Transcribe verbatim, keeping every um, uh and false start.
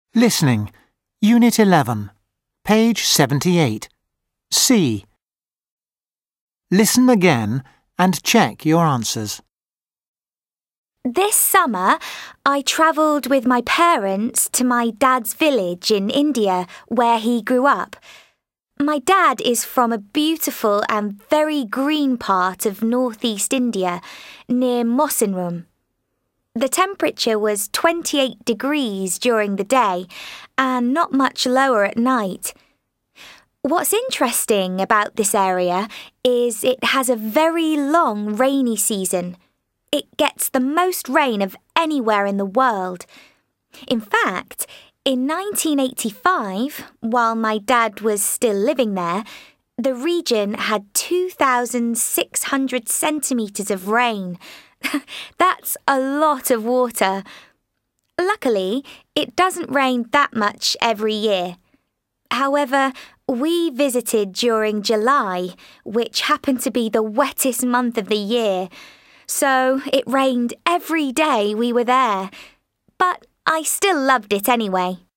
Listening. Unit eleven. Page seventy-eight. C. Listen again and check your answers. This summer, I travelled with my parents to my dad's village in India, where he grew up. My dad is from a beautiful and very green part of northeast India, near Mawsynram. The temperature was twenty-eight degrees during the day and not much lower at night. What's interesting about this area is it has a very long rainy season. It gets the most rain of anywhere in the world. In fact, in nineteen eighty-five, while my dad was still living there, the region had two thousand six hundred centimetres of rain. That's a lot of water. Luckily, it doesn't rain that much every year. However, we visited during July, which happened to be the wettest month of the year. So it rained every day we were there. But I still loved it anyway.